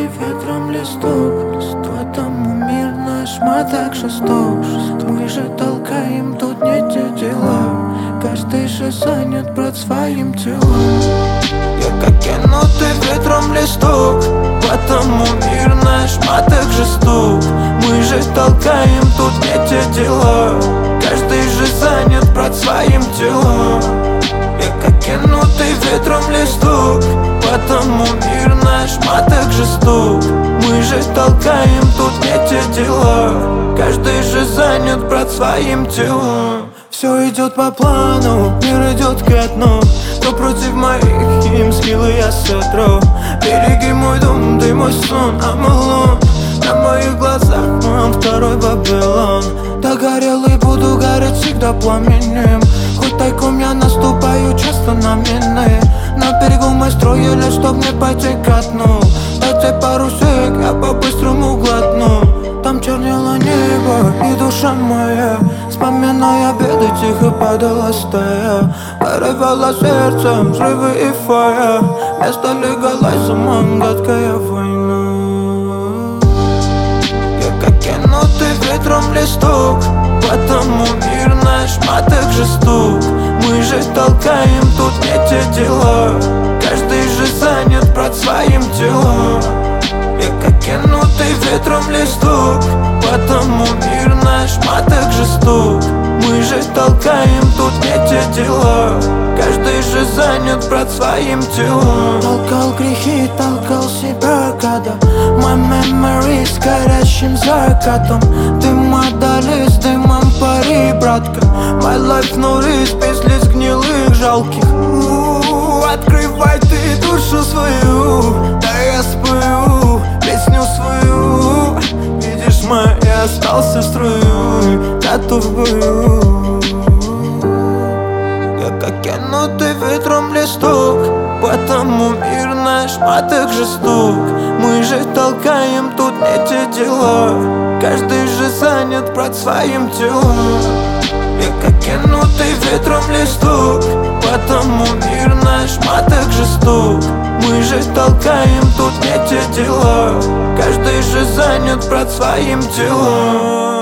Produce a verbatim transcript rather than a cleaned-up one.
Кинутый ветром листок, потому мир наш, мы так жесток. Мы же толкаем тут не те дела, каждый же занят, брат, своим телом. Я как кинутый ветром листок, потому мир наш, мы так жесток. Мы же толкаем тут не те дела, каждый же занят, брат, своим телом. Я как кинутый ветром листок, потому мир наш, мы так жесток. Мы же толкаем тут не те дела, каждый же занят, брат, своим телом. Все идет по плану, мир идет ко дну, но против моих им скиллы я сотру. Береги мой дом, ты мой сон, Амалон. На моих глазах мой второй Вавилон. Догорелый буду гореть всегда пламенем, хоть тайком я наступаю часто на мины. На берегу мы строили, чтоб не пойти ко дну. Дайте пару сек, я по-быстрому глотну. Там чернело небо и душа моя, вспоминая беды, тихо падала стая. Порывало сердцем взрывы и фая, вместо легалайза гадкая война. Я как кинутый ветром листок, потому мир наш, мы так жесток. Мы же толкаем тут не те дела, каждый же занят, брат, своим телом. Я как кинутый ветром листок, потому мир наш, мы так жесток. Мы же толкаем тут не те дела, каждый же занят, брат, своим телом. Толкал грехи, толкал себя, когда my memory с горящим закатом. Дым отдали с дымом пари, братка. My life no risk, без лиц гнилых, жалких. У-у-у, открывай ты душу свою, да я спою песню свою. Видишь, мой, я остался в строю, готов в бою. Я как кинутый ветром листок, потому мир наш, мы так жесток. Мы же толкаем тут не те дела, каждый же занят, брат, своим телом. Я как кинутый ветром листок, потому мир наш, мы так жесток. Мы же толкаем тут не те дела, каждый же занят, брат, своим телом.